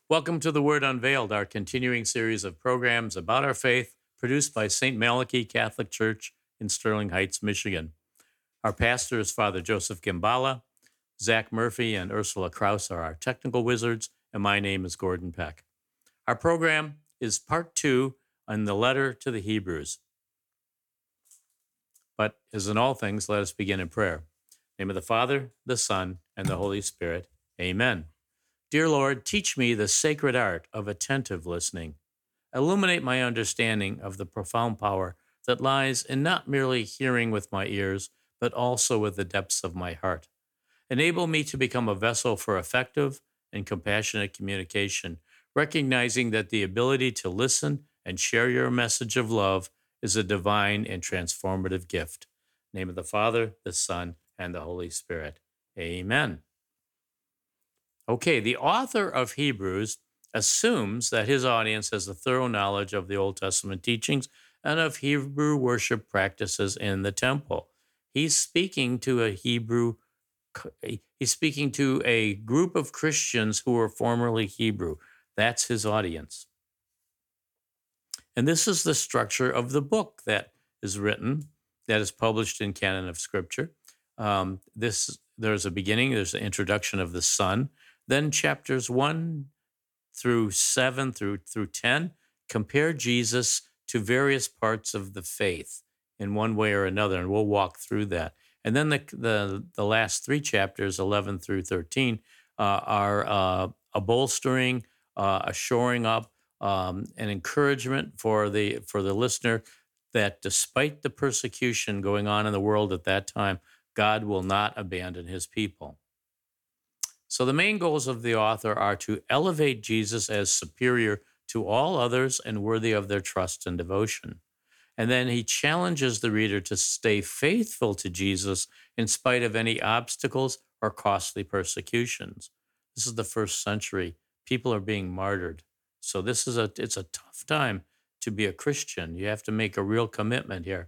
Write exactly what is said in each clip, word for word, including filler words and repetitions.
Welcome to The Word Unveiled, our continuing series of programs about our faith produced by Saint Malachi Catholic Church in Sterling Heights, Michigan. Our pastor is Father Joseph Gimbala. Zach Murphy and Ursula Kraus are our technical wizards, and my name is Gordon Peck. Our program is part two on the letter to the Hebrews. But as in all things, let us begin in prayer. In the name of the Father, the Son, and the Holy Spirit. Amen. Dear Lord, teach me the sacred art of attentive listening. Illuminate my understanding of the profound power that lies in not merely hearing with my ears, but also with the depths of my heart. Enable me to become a vessel for effective and compassionate communication, recognizing that the ability to listen and share your message of love is a divine and transformative gift. In the name of the Father, the Son, and the Holy Spirit. Amen. Okay, the author of Hebrews assumes that his audience has a thorough knowledge of the Old Testament teachings and of Hebrew worship practices in the temple. He's speaking to a Hebrew, he's speaking to a group of Christians who were formerly Hebrew. That's his audience. And this is the structure of the book that is written, that is published in Canon of Scripture. Um, this there's a beginning, there's an introduction of the Son. Then chapters one through seven through through ten compare Jesus to various parts of the faith in one way or another, and we'll walk through that. And then the the, the last three chapters, eleven through thirteen, uh, are uh, a bolstering, uh, a shoring up, um, an encouragement for the for the listener that despite the persecution going on in the world at that time, God will not abandon his people. So the main goals of the author are to elevate Jesus as superior to all others and worthy of their trust and devotion. And then he challenges the reader to stay faithful to Jesus in spite of any obstacles or costly persecutions. This is the first century. People are being martyred. So this is a it's a tough time to be a Christian. You have to make a real commitment here.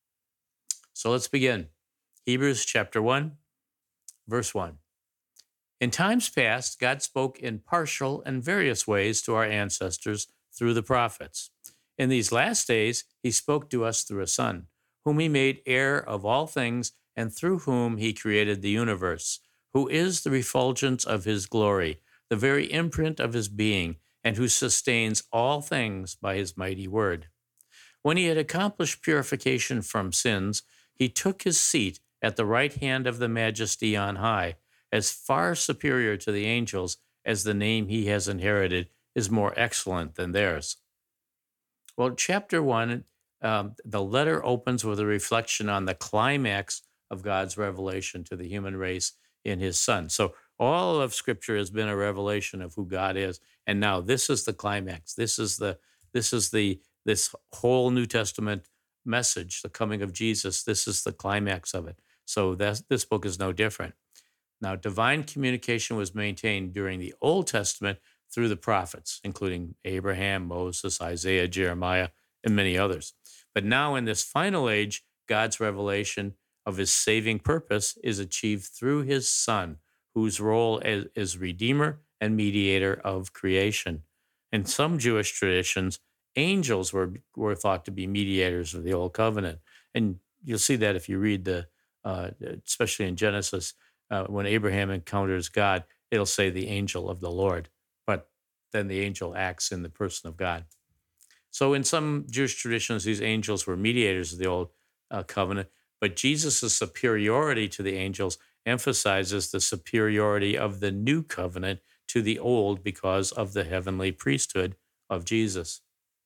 So let's begin. Hebrews chapter one, verse one. In times past, God spoke in partial and various ways to our ancestors through the prophets. In these last days, he spoke to us through a Son, whom he made heir of all things and through whom he created the universe, who is the refulgence of his glory, the very imprint of his being, and who sustains all things by his mighty word. When he had accomplished purification from sins, he took his seat at the right hand of the Majesty on high, as far superior to the angels as the name he has inherited is more excellent than theirs. Well, chapter one, um, the letter opens with a reflection on the climax of God's revelation to the human race in his Son. So all of Scripture has been a revelation of who God is, and now this is the climax. This is the this is the this whole New Testament message, the coming of Jesus. This is the climax of it. So that's, this book is no different. Now, divine communication was maintained during the Old Testament through the prophets, including Abraham, Moses, Isaiah, Jeremiah, and many others. But now in this final age, God's revelation of his saving purpose is achieved through his Son, whose role is, is Redeemer and mediator of creation. In some Jewish traditions, angels were, were thought to be mediators of the Old Covenant. And you'll see that if you read the, uh, especially in Genesis, Uh, when Abraham encounters God, it'll say the angel of the Lord, but then the angel acts in the person of God. So in some Jewish traditions, these angels were mediators of the Old uh, Covenant, but Jesus' superiority to the angels emphasizes the superiority of the New Covenant to the Old because of the heavenly priesthood of Jesus.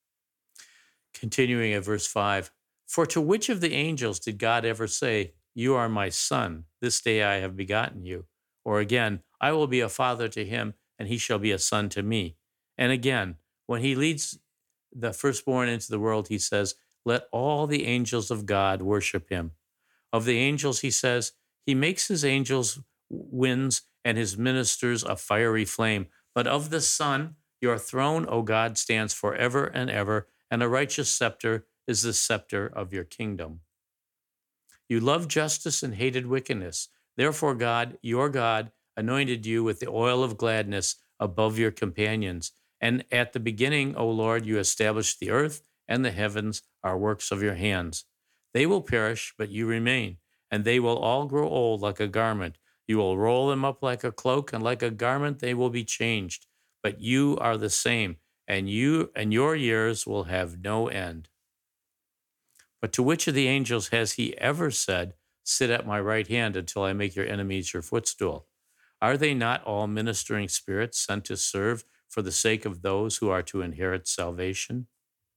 Continuing at verse five, for to which of the angels did God ever say, you are my son, this day I have begotten you? Or again, I will be a father to him, and he shall be a son to me. And again, when he leads the firstborn into the world, he says, let all the angels of God worship him. Of the angels, he says, he makes his angels winds and his ministers a fiery flame. But of the Son, your throne, O God, stands forever and ever, and a righteous scepter is the scepter of your kingdom. You loved justice and hated wickedness. Therefore, God, your God, anointed you with the oil of gladness above your companions. And at the beginning, O Lord, you established the earth, and the heavens are works of your hands. They will perish, but you remain, and they will all grow old like a garment. You will roll them up like a cloak, and like a garment they will be changed. But you are the same, and you and your years will have no end. But to which of the angels has he ever said, sit at my right hand until I make your enemies your footstool? Are they not all ministering spirits sent to serve for the sake of those who are to inherit salvation?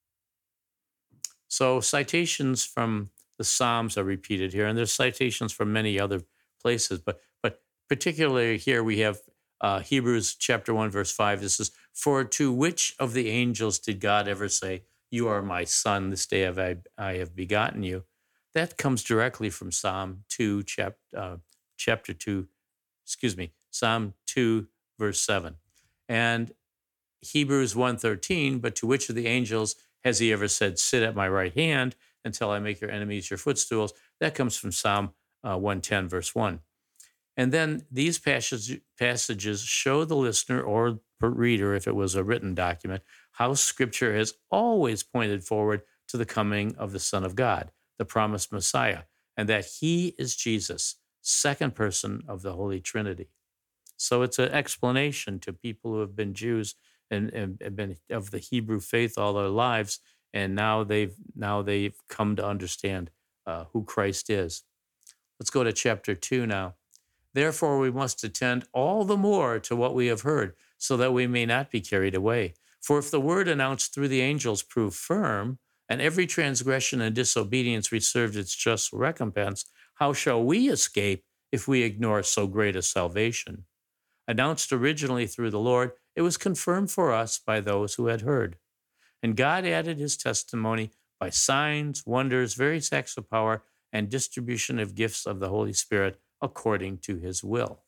So citations from the Psalms are repeated here, and there's citations from many other places, but but particularly here we have uh, Hebrews chapter one, verse five. This is, for to which of the angels did God ever say, you are my son, this day have I, I have begotten you? That comes directly from Psalm two, chap, uh, chapter two, excuse me, Psalm two, verse seven. And Hebrews one thirteen, but to which of the angels has he ever said, sit at my right hand until I make your enemies your footstools? That comes from Psalm uh, one ten, verse one. And then these passage, passages show the listener or reader, if it was a written document, how Scripture has always pointed forward to the coming of the Son of God, the promised Messiah, and that he is Jesus, second person of the Holy Trinity. So it's an explanation to people who have been Jews and, and, and been of the Hebrew faith all their lives, and now they've now they've come to understand uh, who Christ is. Let's go to chapter two now. Therefore, we must attend all the more to what we have heard, so that we may not be carried away. For if the word announced through the angels proved firm, and every transgression and disobedience received its just recompense, how shall we escape if we ignore so great a salvation? Announced originally through the Lord, it was confirmed for us by those who had heard. And God added his testimony by signs, wonders, various acts of power, and distribution of gifts of the Holy Spirit according to his will.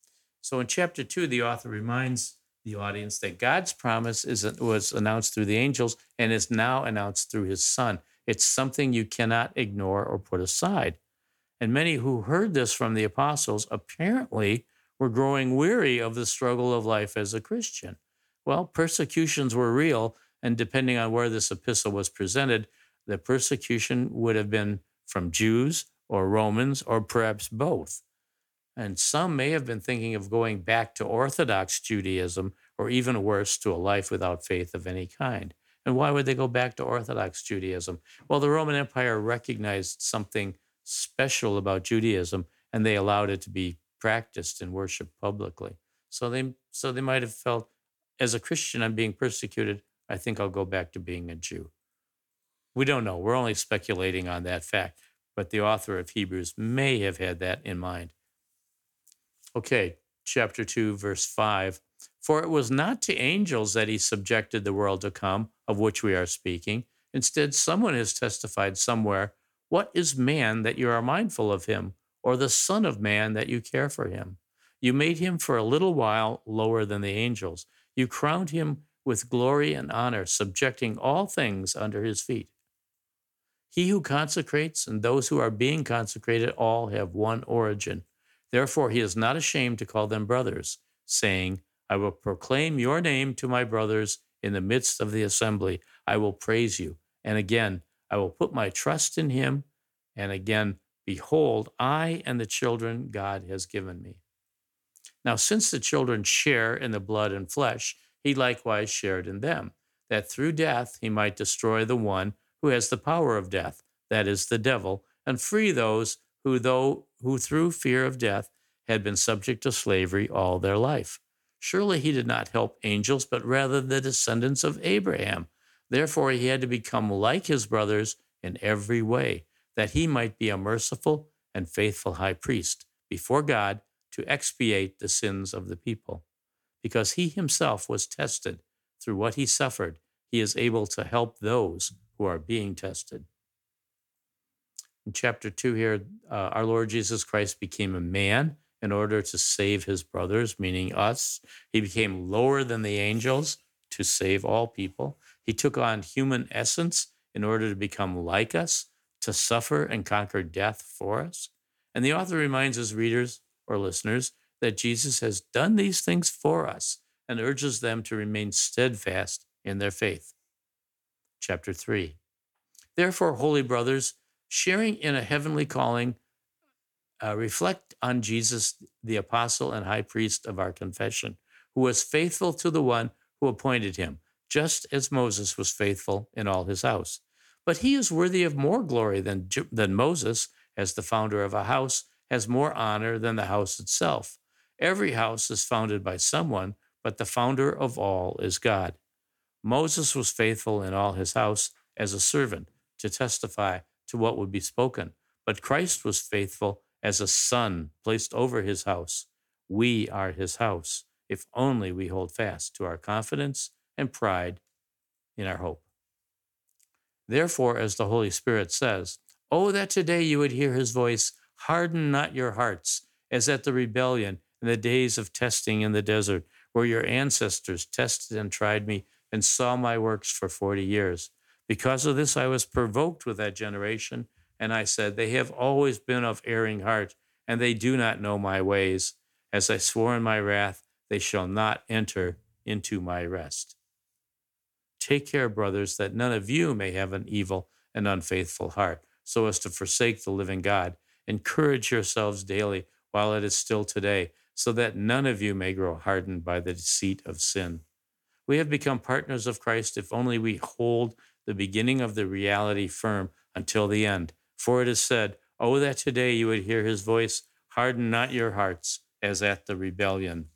So in chapter two, the author reminds the audience that God's promise is, was announced through the angels and is now announced through his Son. It's something you cannot ignore or put aside. And many who heard this from the apostles apparently were growing weary of the struggle of life as a Christian. Well, persecutions were real, and depending on where this epistle was presented, the persecution would have been from Jews or Romans or perhaps both. And some may have been thinking of going back to Orthodox Judaism, or even worse, to a life without faith of any kind. And why would they go back to Orthodox Judaism? Well, the Roman Empire recognized something special about Judaism, and they allowed it to be practiced and worshiped publicly. So they, so they might have felt, as a Christian, I'm being persecuted. I think I'll go back to being a Jew. We don't know. We're only speculating on that fact. But the author of Hebrews may have had that in mind. Okay, chapter two, verse five. For it was not to angels that he subjected the world to come, of which we are speaking. Instead, someone has testified somewhere, what is man that you are mindful of him, or the son of man that you care for him? You made him for a little while lower than the angels. You crowned him with glory and honor, subjecting all things under his feet. He who consecrates and those who are being consecrated all have one origin. Therefore, he is not ashamed to call them brothers, saying, I will proclaim your name to my brothers in the midst of the assembly. I will praise you. And again, I will put my trust in him. And again, behold, I and the children God has given me. Now, since the children share in the blood and flesh, he likewise shared in them, that through death he might destroy the one who has the power of death, that is, the devil, and free those who, though, who through fear of death had been subject to slavery all their life. Surely he did not help angels, but rather the descendants of Abraham. Therefore he had to become like his brothers in every way, that he might be a merciful and faithful high priest before God to expiate the sins of the people. Because he himself was tested through what he suffered, he is able to help those who are being tested. In chapter two here, uh, our Lord Jesus Christ became a man in order to save his brothers, meaning us. He became lower than the angels to save all people. He took on human essence in order to become like us, to suffer and conquer death for us. And the author reminds his readers or listeners that Jesus has done these things for us, and urges them to remain steadfast in their faith. Chapter three. Therefore, holy brothers, sharing in a heavenly calling, uh, reflect on Jesus, the apostle and high priest of our confession, who was faithful to the one who appointed him, just as Moses was faithful in all his house. But he is worthy of more glory than, than Moses, as the founder of a house has more honor than the house itself. Every house is founded by someone, but the founder of all is God. Moses was faithful in all his house as a servant to testify to what would be spoken, but Christ was faithful as a son placed over his house. We are his house, if only we hold fast to our confidence and pride in our hope. Therefore, as the Holy Spirit says, "Oh, that today you would hear his voice, harden not your hearts, as at the rebellion in the days of testing in the desert, where your ancestors tested and tried me and saw my works for forty years. Because of this I was provoked with that generation, and I said, they have always been of erring heart, and they do not know my ways. As I swore in my wrath, they shall not enter into my rest." Take care, brothers, that none of you may have an evil and unfaithful heart, so as to forsake the living God. Encourage yourselves daily while it is still today, so that none of you may grow hardened by the deceit of sin. We have become partners of Christ if only we hold the beginning of the reality firm until the end. For it is said, "Oh, that today you would hear his voice, harden not your hearts, as at the rebellion."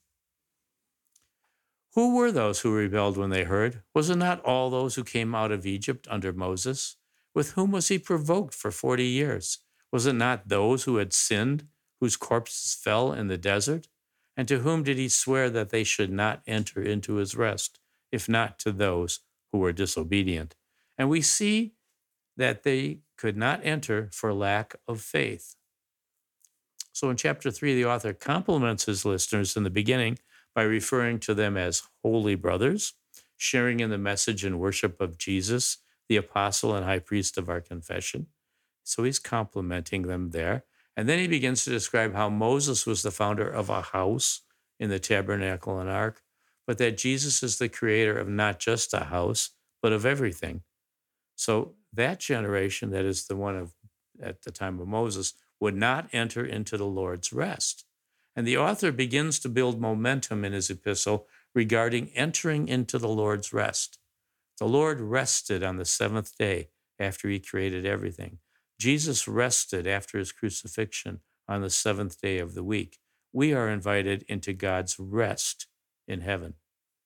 Who were those who rebelled when they heard? Was it not all those who came out of Egypt under Moses? With whom was he provoked for forty years? Was it not those who had sinned, whose corpses fell in the desert? And to whom did he swear that they should not enter into his rest, if not to those who were disobedient? And we see that they could not enter for lack of faith. So in chapter three, the author compliments his listeners in the beginning by referring to them as holy brothers, sharing in the message and worship of Jesus, the apostle and high priest of our confession. So he's complimenting them there. And then he begins to describe how Moses was the founder of a house in the tabernacle and ark, but that Jesus is the creator of not just a house, but of everything. So that generation, that is the one of at the time of Moses, would not enter into the Lord's rest. And the author begins to build momentum in his epistle regarding entering into the Lord's rest. The Lord rested on the seventh day after he created everything. Jesus rested after his crucifixion on the seventh day of the week. We are invited into God's rest in heaven.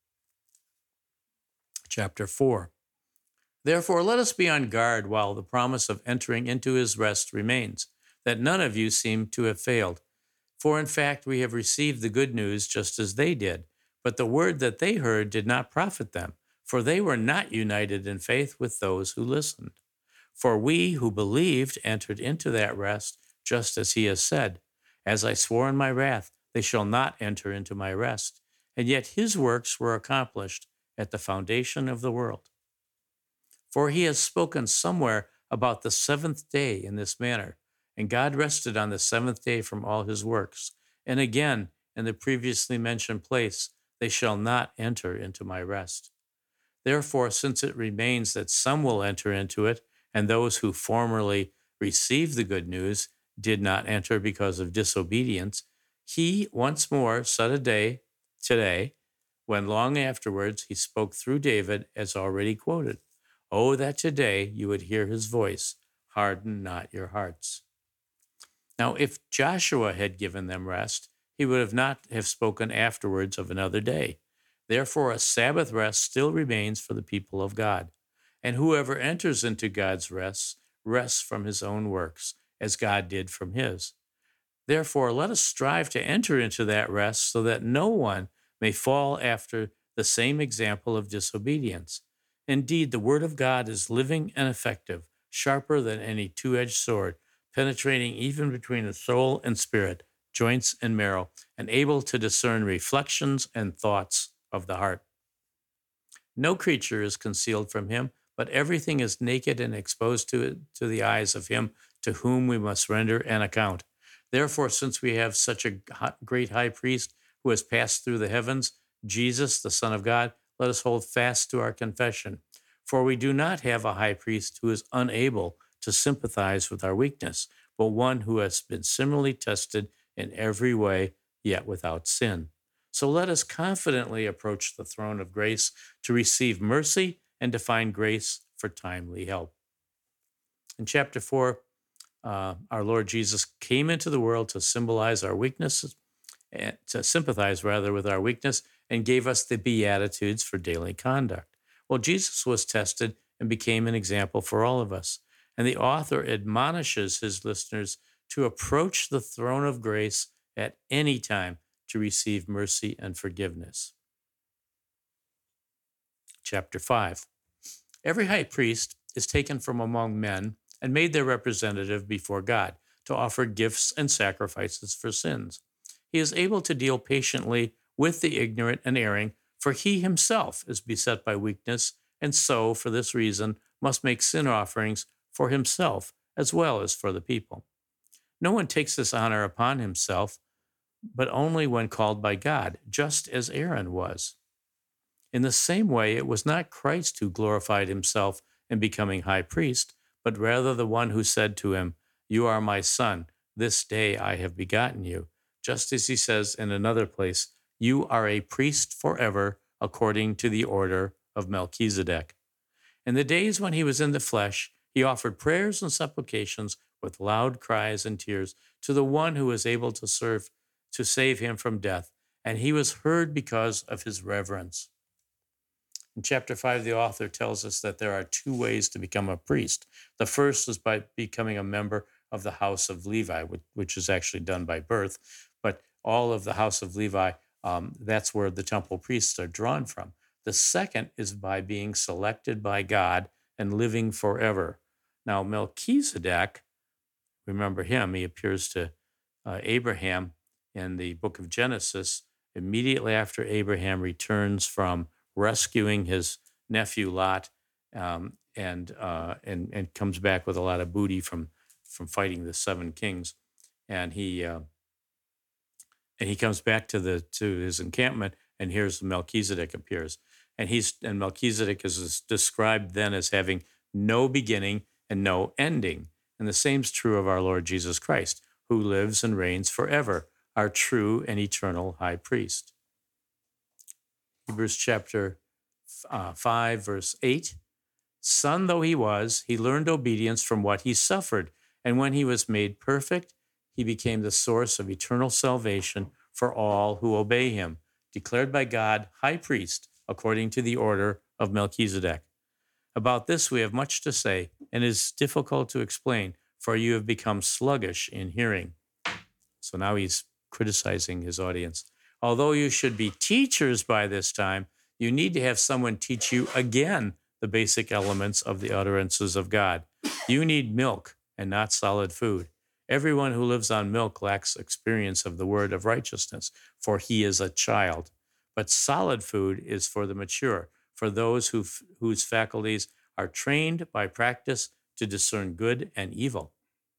Chapter four. Therefore, let us be on guard while the promise of entering into his rest remains, that none of you seem to have failed. For in fact, we have received the good news just as they did, but the word that they heard did not profit them, for they were not united in faith with those who listened. For we who believed entered into that rest, just as he has said, "As I swore in my wrath, they shall not enter into my rest." And yet his works were accomplished at the foundation of the world. For he has spoken somewhere about the seventh day in this manner, and God rested on the seventh day from all his works. And again, in the previously mentioned place, "They shall not enter into my rest." Therefore, since it remains that some will enter into it, and those who formerly received the good news did not enter because of disobedience, he once more set a day, today, when long afterwards he spoke through David, as already quoted. "Oh, that today you would hear his voice, harden not your hearts." Now, if Joshua had given them rest, he would have not have spoken afterwards of another day. Therefore, a Sabbath rest still remains for the people of God. And whoever enters into God's rest rests from his own works, as God did from his. Therefore, let us strive to enter into that rest so that no one may fall after the same example of disobedience. Indeed, the word of God is living and effective, sharper than any two-edged sword, penetrating even between the soul and spirit, joints and marrow, and able to discern reflections and thoughts of the heart. No creature is concealed from him, but everything is naked and exposed to, to the eyes of him to whom we must render an account. Therefore, since we have such a great high priest who has passed through the heavens, Jesus, the Son of God, let us hold fast to our confession. For we do not have a high priest who is unable to sympathize with our weakness, but one who has been similarly tested in every way, yet without sin. So let us confidently approach the throne of grace to receive mercy and to find grace for timely help. In chapter four, uh, our Lord Jesus came into the world to symbolize our weaknesses, and to sympathize rather with our weakness, and gave us the Beatitudes for daily conduct. Well, Jesus was tested and became an example for all of us. And the author admonishes his listeners to approach the throne of grace at any time to receive mercy and forgiveness. Chapter five. Every high priest is taken from among men and made their representative before God to offer gifts and sacrifices for sins. He is able to deal patiently with the ignorant and erring, for he himself is beset by weakness, and so, for this reason, must make sin offerings for himself as well as for the people. No one takes this honor upon himself, but only when called by God, just as Aaron was. In the same way, it was not Christ who glorified himself in becoming high priest, but rather the one who said to him, "You are my son, this day I have begotten you." Just as he says in another place, "You are a priest forever, according to the order of Melchizedek." In the days when he was in the flesh, he offered prayers and supplications with loud cries and tears to the one who was able to serve to save him from death, and he was heard because of his reverence. In chapter five, the author tells us that there are two ways to become a priest. The first is by becoming a member of the house of Levi, which is actually done by birth. But all of the house of Levi, um, that's where the temple priests are drawn from. The second is by being selected by God and living forever. Now, Melchizedek, remember him, he appears to uh, Abraham in the book of Genesis immediately after Abraham returns from rescuing his nephew Lot, um, and uh, and and comes back with a lot of booty from from fighting the seven kings, and he uh, and he comes back to the to his encampment, and here's Melchizedek appears, and he's and Melchizedek is described then as having no beginning and no ending, and the same is true of our Lord Jesus Christ, who lives and reigns forever, our true and eternal high priest. Hebrews chapter uh, five, verse eight. Son though he was, he learned obedience from what he suffered. And when he was made perfect, he became the source of eternal salvation for all who obey him, declared by God high priest according to the order of Melchizedek. About this we have much to say, and it is difficult to explain, for you have become sluggish in hearing. So now he's criticizing his audience. Although you should be teachers by this time, you need to have someone teach you again the basic elements of the utterances of God. You need milk and not solid food. Everyone who lives on milk lacks experience of the word of righteousness, for he is a child. But solid food is for the mature, for those who, whose faculties are trained by practice to discern good and evil.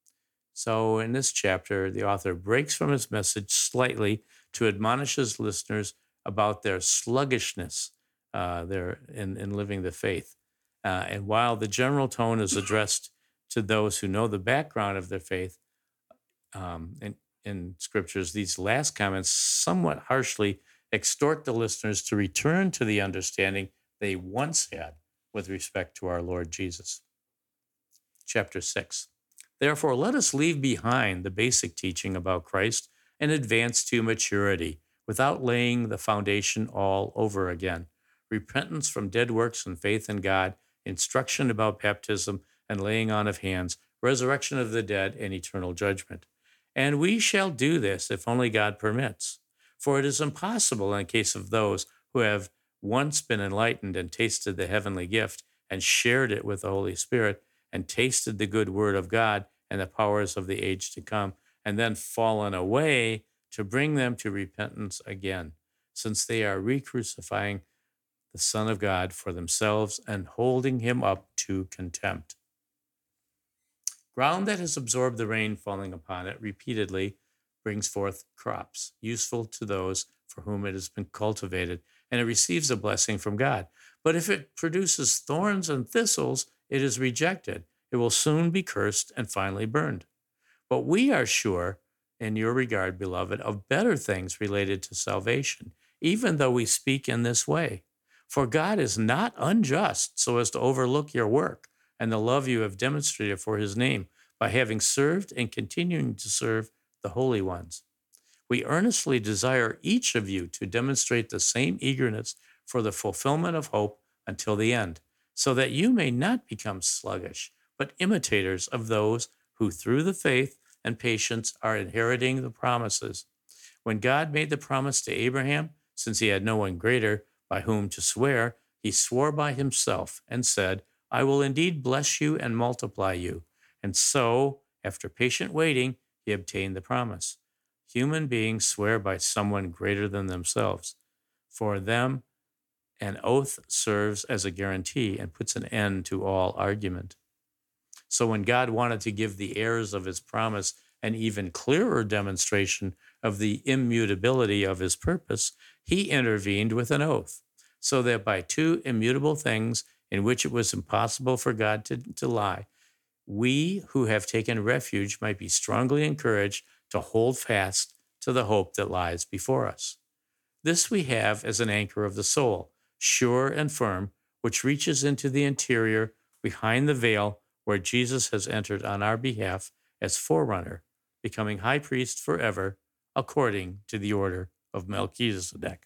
So in this chapter, the author breaks from his message slightly to admonish his listeners about their sluggishness uh, their, in, in living the faith. Uh, and while the general tone is addressed to those who know the background of their faith um, in, in scriptures, these last comments somewhat harshly extort the listeners to return to the understanding they once had with respect to our Lord Jesus. Chapter six. Therefore, let us leave behind the basic teaching about Christ and advance to maturity without laying the foundation all over again. Repentance from dead works and faith in God, instruction about baptism and laying on of hands, resurrection of the dead, and eternal judgment. And we shall do this if only God permits. For it is impossible in case of those who have once been enlightened and tasted the heavenly gift and shared it with the Holy Spirit and tasted the good word of God and the powers of the age to come, and then fallen away, to bring them to repentance again, since they are re-crucifying the Son of God for themselves and holding him up to contempt. Ground that has absorbed the rain falling upon it repeatedly brings forth crops, useful to those for whom it has been cultivated, and it receives a blessing from God. But if it produces thorns and thistles, it is rejected. It will soon be cursed and finally burned. But we are sure, in your regard, beloved, of better things related to salvation, even though we speak in this way. For God is not unjust so as to overlook your work and the love you have demonstrated for his name by having served and continuing to serve the holy ones. We earnestly desire each of you to demonstrate the same eagerness for the fulfillment of hope until the end, so that you may not become sluggish, but imitators of those who through the faith and patience are inheriting the promises. When God made the promise to Abraham, since he had no one greater by whom to swear, he swore by himself and said, I will indeed bless you and multiply you. And so, after patient waiting, he obtained the promise. Human beings swear by someone greater than themselves. For them, an oath serves as a guarantee and puts an end to all argument. So when God wanted to give the heirs of his promise an even clearer demonstration of the immutability of his purpose, he intervened with an oath, so that by two immutable things in which it was impossible for God to, to lie, we who have taken refuge might be strongly encouraged to hold fast to the hope that lies before us. This we have as an anchor of the soul, sure and firm, which reaches into the interior behind the veil where Jesus has entered on our behalf as forerunner, becoming high priest forever, according to the order of Melchizedek.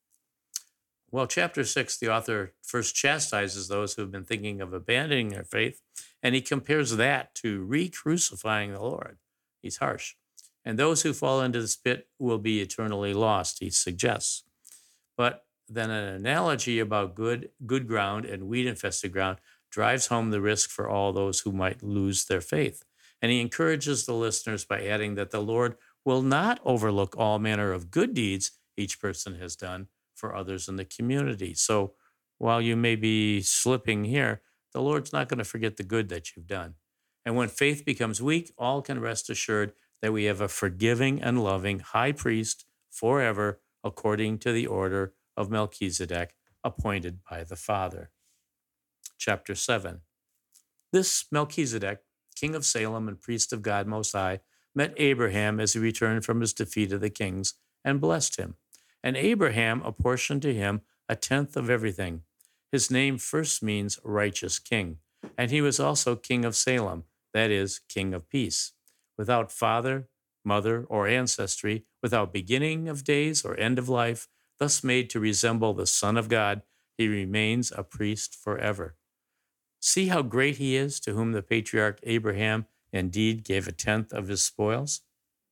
Well, chapter six, the author first chastises those who have been thinking of abandoning their faith, and he compares that to re-crucifying the Lord. He's harsh. And those who fall into the spit will be eternally lost, he suggests. But then an analogy about good, good ground and weed-infested ground drives home the risk for all those who might lose their faith. And he encourages the listeners by adding that the Lord will not overlook all manner of good deeds each person has done for others in the community. So while you may be slipping here, the Lord's not going to forget the good that you've done. And when faith becomes weak, all can rest assured that we have a forgiving and loving high priest forever, according to the order of Melchizedek, appointed by the Father. Chapter seven. This Melchizedek, king of Salem and priest of God Most High, met Abraham as he returned from his defeat of the kings and blessed him. And Abraham apportioned to him a tenth of everything. His name first means righteous king, and he was also king of Salem, that is, king of peace. Without father, mother, or ancestry, without beginning of days or end of life, thus made to resemble the Son of God, he remains a priest forever. See how great he is, to whom the patriarch Abraham indeed gave a tenth of his spoils?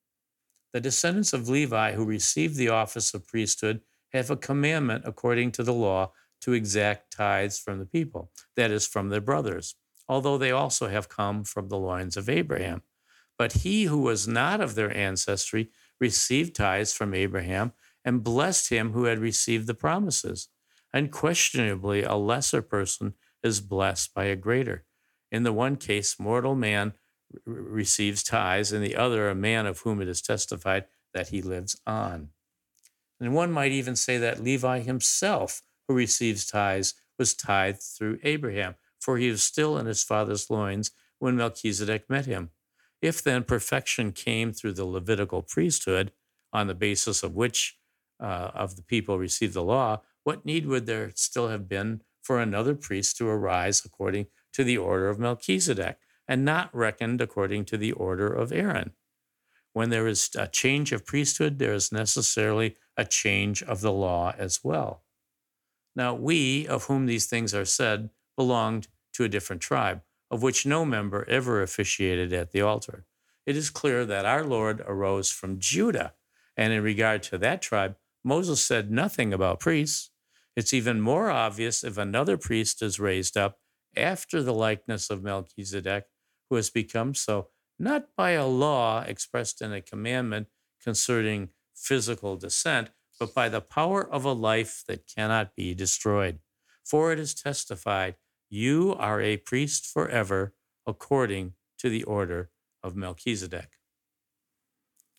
The descendants of Levi who received the office of priesthood have a commandment according to the law to exact tithes from the people, that is, from their brothers, although they also have come from the loins of Abraham. But he who was not of their ancestry received tithes from Abraham and blessed him who had received the promises. Unquestionably, a lesser person is blessed by a greater. In the one case, mortal man r- receives tithes, in the other, a man of whom it is testified that he lives on. And one might even say that Levi himself, who receives tithes, was tithed through Abraham, for he was still in his father's loins when Melchizedek met him. If then perfection came through the Levitical priesthood, on the basis of which uh, of the people received the law, what need would there still have been for another priest to arise according to the order of Melchizedek, and not reckoned according to the order of Aaron? When there is a change of priesthood, there is necessarily a change of the law as well. Now we, of whom these things are said, belonged to a different tribe, of which no member ever officiated at the altar. It is clear that our Lord arose from Judah, and in regard to that tribe, Moses said nothing about priests. It's even more obvious if another priest is raised up after the likeness of Melchizedek, who has become so, not by a law expressed in a commandment concerning physical descent, but by the power of a life that cannot be destroyed. For it is testified, you are a priest forever, according to the order of Melchizedek.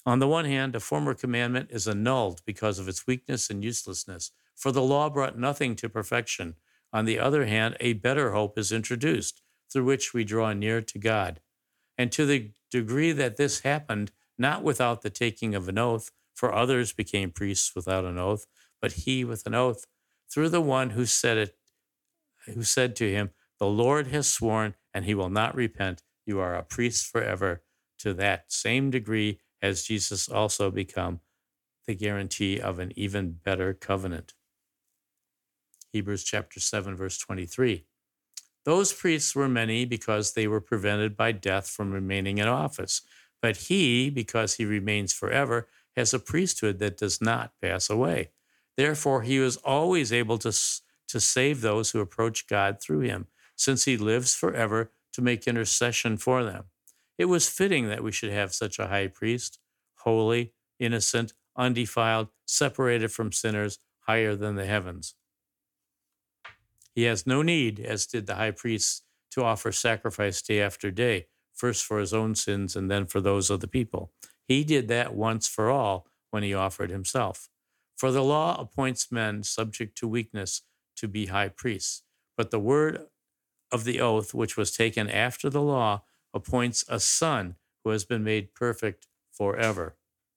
On the one hand, a former commandment is annulled because of its weakness and uselessness, for the law brought nothing to perfection. On the other hand, a better hope is introduced, through which we draw near to God. And to the degree that this happened, not without the taking of an oath, for others became priests without an oath, but he with an oath, through the one who said it, who said to him, "The Lord has sworn, and he will not repent. You are a priest forever." To that same degree has Jesus also become the guarantee of an even better covenant. Hebrews chapter seven, verse twenty-three. Those priests were many because they were prevented by death from remaining in office. But he, because he remains forever, has a priesthood that does not pass away. Therefore, he was always able to, to save those who approach God through him, since he lives forever to make intercession for them. It was fitting that we should have such a high priest, holy, innocent, undefiled, separated from sinners, higher than the heavens. He has no need, as did the high priest, to offer sacrifice day after day, first for his own sins and then for those of the people. He did that once for all when he offered himself. For the law appoints men subject to weakness to be high priests, but the word of the oath, which was taken after the law, appoints a son who has been made perfect forever.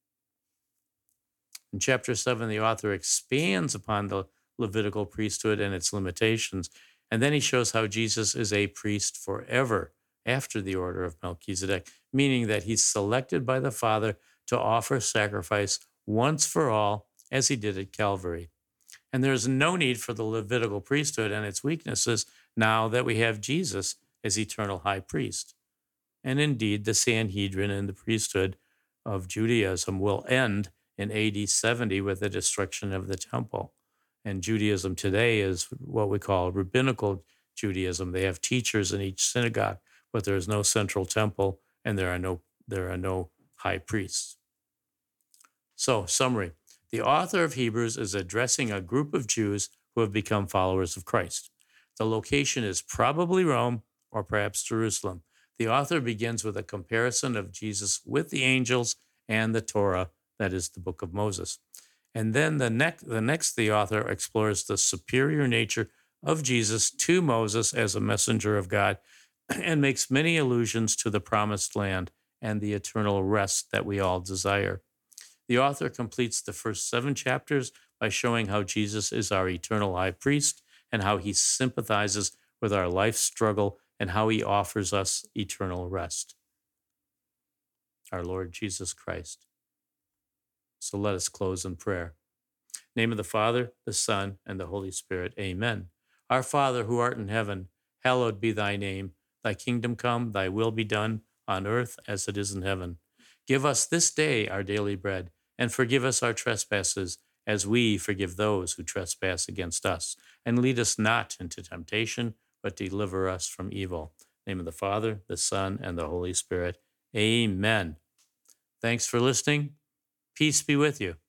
In chapter seven, the author expands upon the Levitical priesthood and its limitations, and then he shows how Jesus is a priest forever after the order of Melchizedek, meaning that he's selected by the Father to offer sacrifice once for all, as he did at Calvary. And there's no need for the Levitical priesthood and its weaknesses now that we have Jesus as eternal high priest. And indeed, the Sanhedrin and the priesthood of Judaism will end in A D seventy with the destruction of the temple. And Judaism today is what we call rabbinical Judaism. They have teachers in each synagogue, but there is no central temple, and there are no there are no high priests. So, summary. The author of Hebrews is addressing a group of Jews who have become followers of Christ. The location is probably Rome or perhaps Jerusalem. The author begins with a comparison of Jesus with the angels and the Torah, that is the book of Moses. And then the next, the next, the author explores the superior nature of Jesus to Moses as a messenger of God and makes many allusions to the promised land and the eternal rest that we all desire. The author completes the first seven chapters by showing how Jesus is our eternal high priest and how he sympathizes with our life struggle and how he offers us eternal rest. Our Lord Jesus Christ. So let us close in prayer. In the name of the Father, the Son, and the Holy Spirit. Amen. Our Father, who art in heaven, hallowed be thy name. Thy kingdom come, thy will be done, on earth as it is in heaven. Give us this day our daily bread, and forgive us our trespasses, as we forgive those who trespass against us. And lead us not into temptation, but deliver us from evil. In the name of the Father, the Son, and the Holy Spirit. Amen. Thanks for listening. Peace be with you.